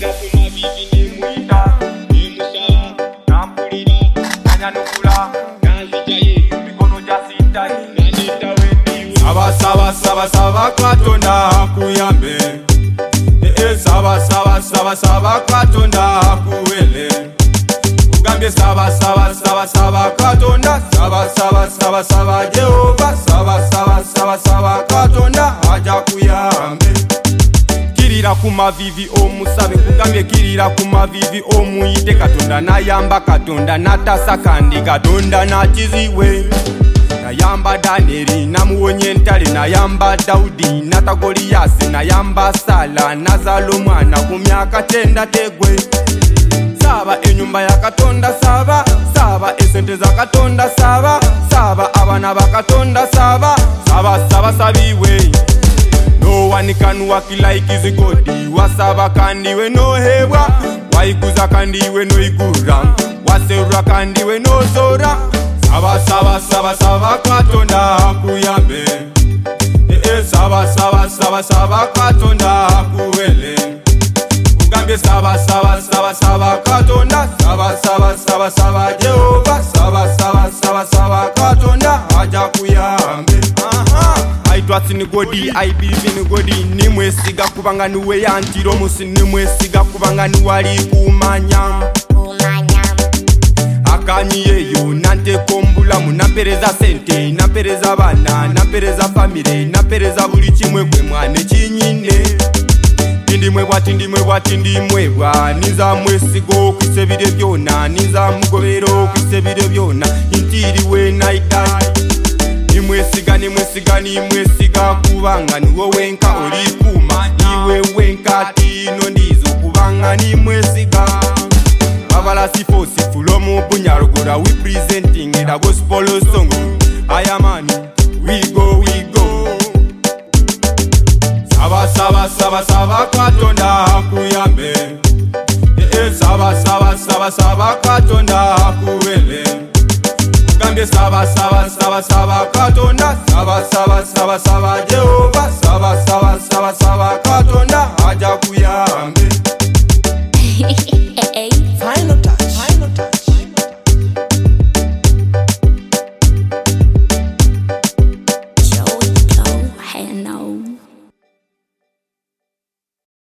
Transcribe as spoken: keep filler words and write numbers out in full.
kirira kuma bibi ne muita ne musala nampulira nanyanukula nanzijaye mikono jasinta nanita wendi saba saba saba saba Katonda kuyambe eh saba saba saba saba Katonda kuwele ugambe saba saba saba saba Katonda saba saba saba saba Jehova saba saba saba saba Katonda aja kuyambe kirira kumavivi omusabe kugambye kirira kumavivi omuyite Katonda nayamba Katonda natasa kandi Katonda nakiziwe nayamba Daneri namuwonye entale nayamba Daudi nata Goliyasi nayamba Sala nazala omwana ku myaka tenda tegwe saba enyumba ya Katonda saba saba esente za Katonda saba saba abana ba Katonda saba saba saba sabiwe no one can walk like his God wasaba kandi we no hebwa waikuza kandi we no igura waserura kandi we no zora saba saba saba saba Katonda kuyambe eh saba saba saba saba Katonda kuwele ugambe saba saba saba saba Katonda saba saba saba saba Jehova saba saba saba saba Katonda aja kuyambe aha aitwatsi ni godi aibibi ni godi nimwesiga kubanga niwe yantiro musi nimwesiga kubanga ni wali kumanya akanyiyeyo nante kombula munampereza sente nampereza bana nampereza family nampereza buli kimwe gwe mwane kinyine ndimwe bwati ndimwe bwati ndimwe bwa niza mwesigo kwisebire byona niza mugobero kwisebire byona intiriwe naidai nimwesiga nimwesiga nimwesiga kubanga niwo wenka oli kuma niwe wenka tino ndizo kubanga nimwesiga Babala sifo sifulo mu Bunyarugura we presenting the gospel song I am man we go we go Saba saba saba saba Katonda kuyambe eh saba saba saba saba Katonda kuwele ugambe saba saba saba saba Katonda saba saba saba saba Jehova saba saba saba saba Katonda